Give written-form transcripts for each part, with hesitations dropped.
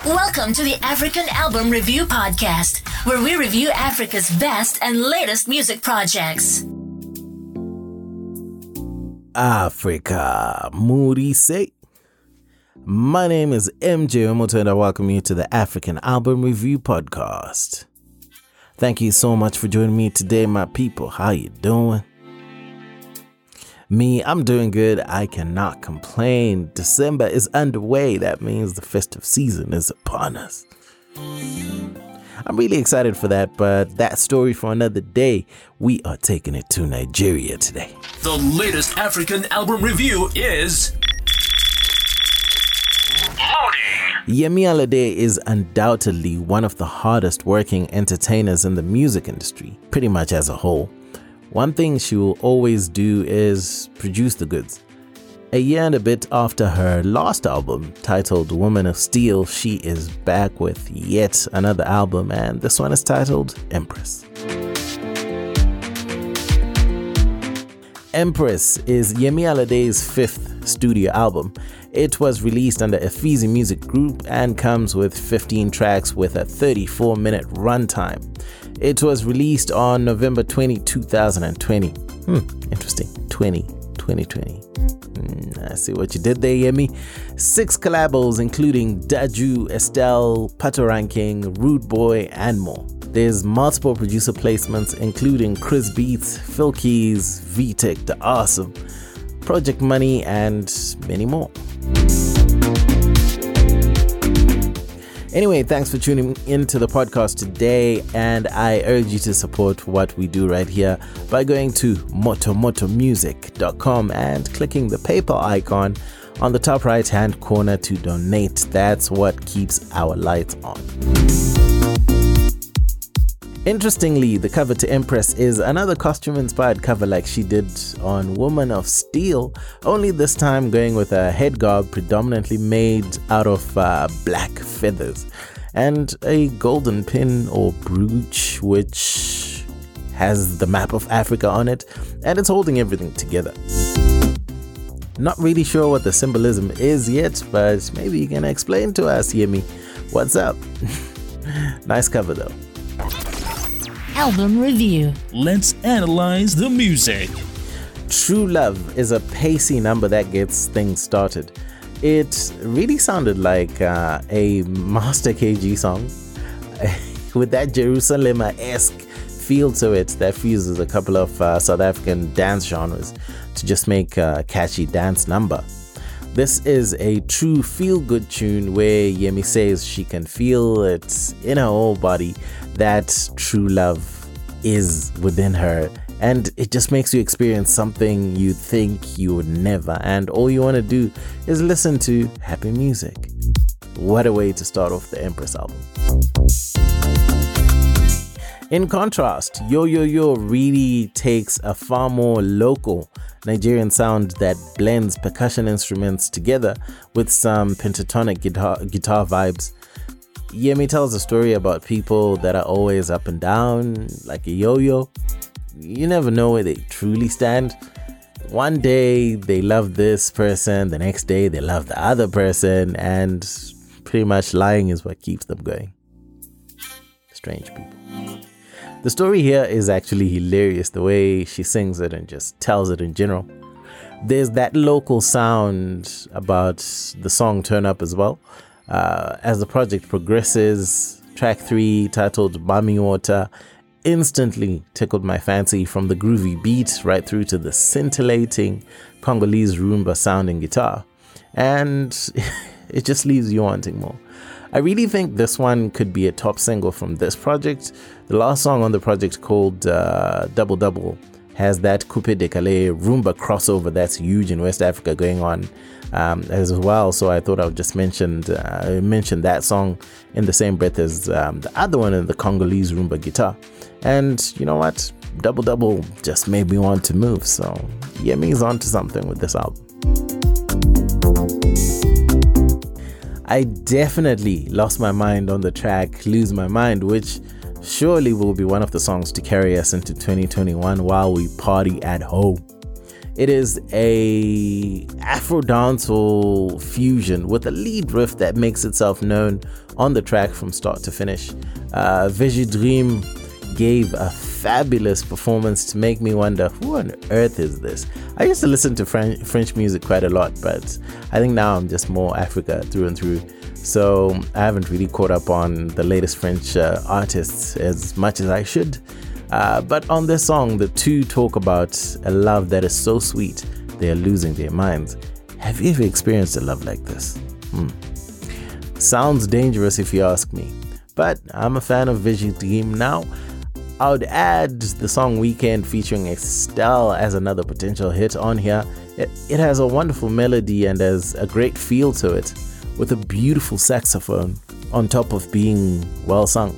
Welcome to the African Album Review Podcast, where we review Africa's best and latest music projects. Africa, Moody say. My name is MJ Omoto and I welcome you to the African Album Review Podcast. Thank you so much for joining me today, my people. How you doing? Me, I'm doing good. I cannot complain. December is underway. That means the festive season is upon us. I'm really excited for that, but that story for another day. We are taking it to Nigeria today. The latest African album review is Yemi Alade is undoubtedly one of the hardest working entertainers in the music industry, pretty much as a whole. One thing she will always do is produce the goods. A year and a bit after her last album, titled Woman of Steel, she is back with yet another album, and this one is titled Empress. Empress is Yemi Alade's fifth studio album. It was released under Efizi Music Group and comes with 15 tracks with a 34-minute runtime. It was released on November 20, 2020. Interesting. 2020. I see what you did there, Yemi. 6 collabos including Daju, Estelle, Patoranking, Rude Boy, and more. There's multiple producer placements including Chris Beats, Phil Keys, VTech, The Awesome, Project Money, and many more. Anyway, thanks for tuning into the podcast today, and I urge you to support what we do right here by going to motomotomusic.com and clicking the PayPal icon on the top right hand corner to donate. That's what keeps our lights on. Interestingly, the cover to Empress is another costume-inspired cover like she did on Woman of Steel, only this time going with a head garb predominantly made out of black feathers and a golden pin or brooch which has the map of Africa on it, and it's holding everything together. Not really sure what the symbolism is yet, but maybe you can explain to us, Yemi. What's up? Nice cover though. Album Review. Let's analyze the music. True Love is a pacey number that gets things started. It really sounded like a Master KG song with that Jerusalem-esque feel to it that fuses a couple of South African dance genres to just make a catchy dance number. This is a true feel-good tune where Yemi says she can feel it in her whole body that true love is within her, and it just makes you experience something you think you would never, and all you want to do is listen to happy music. What a way to start off the Empress album. In contrast, Yo Yo Yo really takes a far more local Nigerian sound that blends percussion instruments together with some pentatonic guitar vibes. Yemi tells a story about people that are always up and down, like a yo-yo. You never know where they truly stand. One day they love this person, the next day they love the other person, and pretty much lying is what keeps them going. Strange people. The story here is actually hilarious, the way she sings it and just tells it in general. There's that local sound about the song Turn Up as well. As the project progresses, track 3, titled Mami Water, instantly tickled my fancy, from the groovy beat right through to the scintillating Congolese rumba sounding guitar. And it just leaves you wanting more. I really think this one could be a top single from this project. The last song on the project, called Double Double, has that Coupe de Calais rumba crossover that's huge in West Africa going on as well. So I thought I would just mention that song in the same breath as the other one in the Congolese rumba guitar. And you know what? Double Double just made me want to move. So Yemi's onto something with this album. I definitely lost my mind on the track Lose My Mind, which surely will be one of the songs to carry us into 2021 while we party at home. It is a Afro dancehall fusion with a lead riff that makes itself known on the track from start to finish. Veggie Dream gave a fabulous performance to make me wonder, who on earth is this? I used to listen to French music quite a lot, but I think now I'm just more Africa through and through. So I haven't really caught up on the latest French artists as much as I should. But on this song, the two talk about a love that is so sweet, they are losing their minds. Have you ever experienced a love like this? Sounds dangerous if you ask me. But I'm a fan of Veggie Dream now. I would add the song Weekend featuring Estelle as another potential hit on here. It has a wonderful melody and has a great feel to it, with a beautiful saxophone on top of being well sung.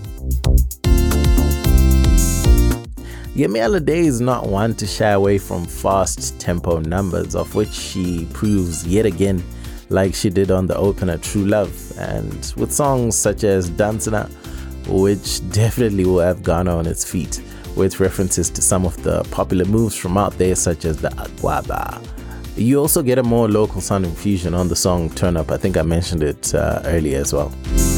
Yemi Alade is not one to shy away from fast tempo numbers, of which she proves yet again, like she did on the opener True Love, and with songs such as Dansana, which definitely will have Ghana on its feet, with references to some of the popular moves from out there such as the Akwaba. You also get a more local sound infusion on the song Turn Up. I think I mentioned it earlier as well.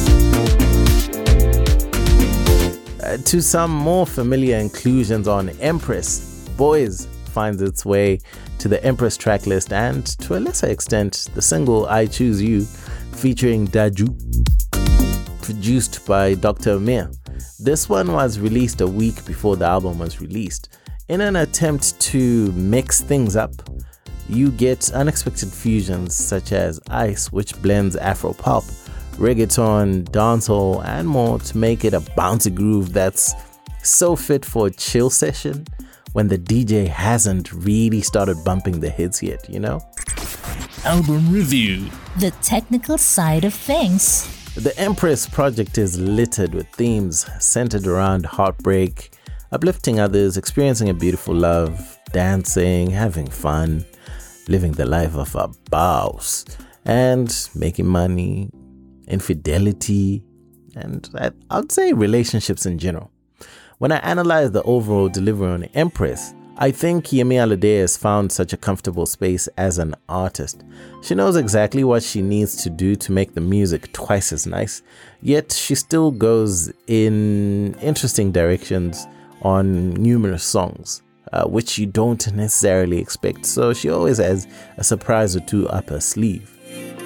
To some more familiar inclusions on Empress, Boys finds its way to the Empress tracklist, and to a lesser extent, the single I Choose You featuring Daju, produced by Dr. Amir. This one was released a week before the album was released. In an attempt to mix things up, you get unexpected fusions such as Ice, which blends Afro pop, reggaeton, dancehall, and more to make it a bouncy groove that's so fit for a chill session when the DJ hasn't really started bumping the hits yet, you know? Album review. The technical side of things. The Empress project is littered with themes centered around heartbreak, uplifting others, experiencing a beautiful love, dancing, having fun, living the life of a boss, and making money, infidelity, and I'd say relationships in general. When I analyze the overall delivery on Empress, I think Yemi Alade has found such a comfortable space as an artist. She knows exactly what she needs to do to make the music twice as nice, yet she still goes in interesting directions on numerous songs, which you don't necessarily expect. So she always has a surprise or two up her sleeve.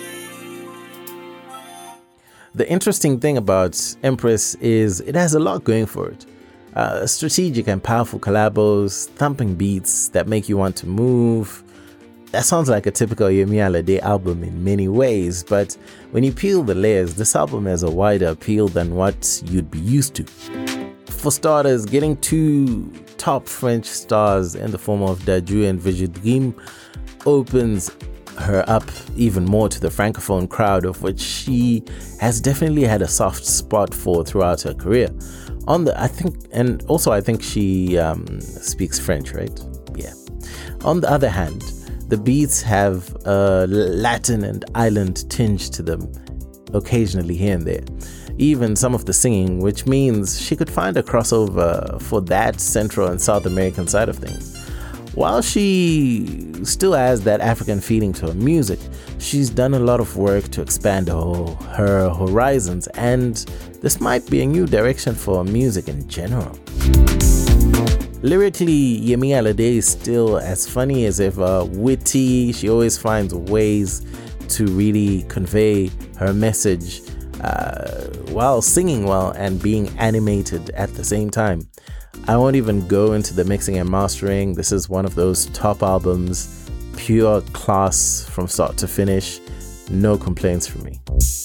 The interesting thing about Empress is it has a lot going for it. Strategic and powerful collabos, thumping beats that make you want to move. That sounds like a typical Yemi Alade album in many ways, but when you peel the layers, this album has a wider appeal than what you'd be used to. For starters, getting two top French stars in the form of Daju and Veggie Dream opens her up even more to the francophone crowd, of which she has definitely had a soft spot for throughout her career. I think she speaks French, right? Yeah. On the other hand, the beats have a Latin and island tinge to them, occasionally here and there. Even some of the singing, which means she could find a crossover for that Central and South American side of things. While she still has that African feeling to her music, she's done a lot of work to expand her horizons, and this might be a new direction for music in general. Lyrically, Yemi Alade is still as funny as ever, witty. She always finds ways to really convey her message while singing well and being animated at the same time. I won't even go into the mixing and mastering. This is one of those top albums, pure class from start to finish. No complaints from me.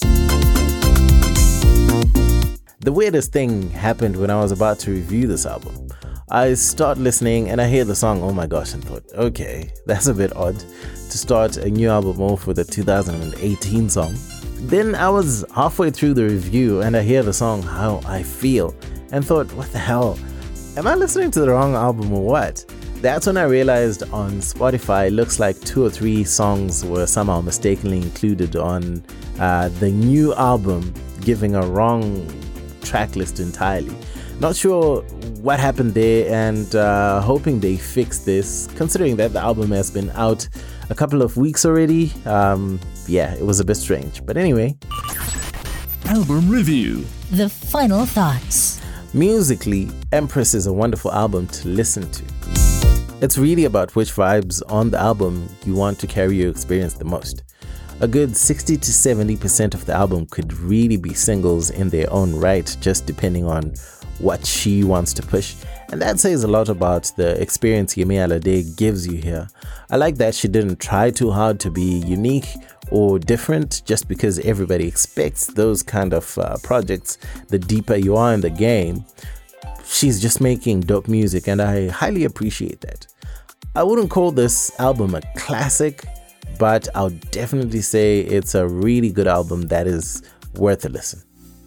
The weirdest thing happened when I was about to review this album. I start listening and I hear the song Oh My Gosh and thought, okay, that's a bit odd to start a new album off with a 2018 song. Then I was halfway through the review and I hear the song How I Feel and thought, what the hell? Am I listening to the wrong album or what? That's when I realized on Spotify, it looks like 2 or 3 songs were somehow mistakenly included on the new album, giving a wrong track list entirely. Not sure what happened there, and hoping they fix this, considering that the album has been out a couple of weeks already. Yeah, it was a bit strange. But anyway. Album review. The final thoughts. Musically, Empress is a wonderful album to listen to. It's really about which vibes on the album you want to carry your experience the most. A good 60 to 70% of the album could really be singles in their own right, just depending on what she wants to push. And that says a lot about the experience Yemi Alade gives you here. I like that she didn't try too hard to be unique or different, just because everybody expects those kind of projects the deeper you are in the game. She's just making dope music, and I highly appreciate that. I wouldn't call this album a classic, but I'll definitely say it's a really good album that is worth a listen.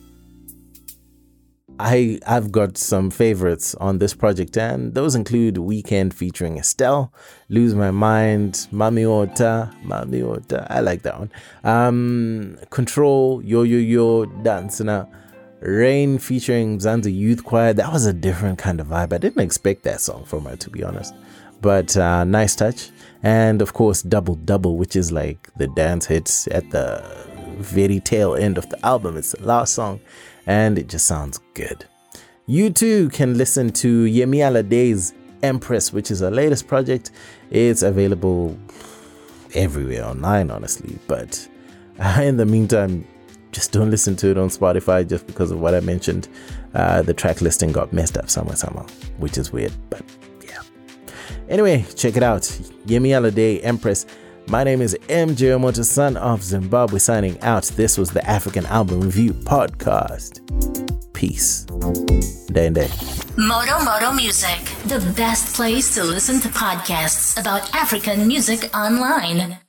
I've got some favorites on this project, and those include Weekend featuring Estelle, Lose My Mind, Mami Ota, I like that one. Control, Yo Yo Yo, Dancing, Rain featuring Mzansi Youth Choir. That was a different kind of vibe. I didn't expect that song from her, to be honest, but nice touch. And of course Double Double, which is like the dance hits at the very tail end of the album. It's the last song, and it just sounds good. You too can listen to Yemi Alade's Empress, which is her latest project. It's available everywhere online, honestly, but in the meantime, just don't listen to it on Spotify just because of what I mentioned. The track listing got messed up somehow, which is weird, but yeah. Anyway, check it out. Yemi Alade, Empress. My name is MJ Omoto, son of Zimbabwe, signing out. This was the African Album Review Podcast. Peace. Day and day. Moto Music, the best place to listen to podcasts about African music online.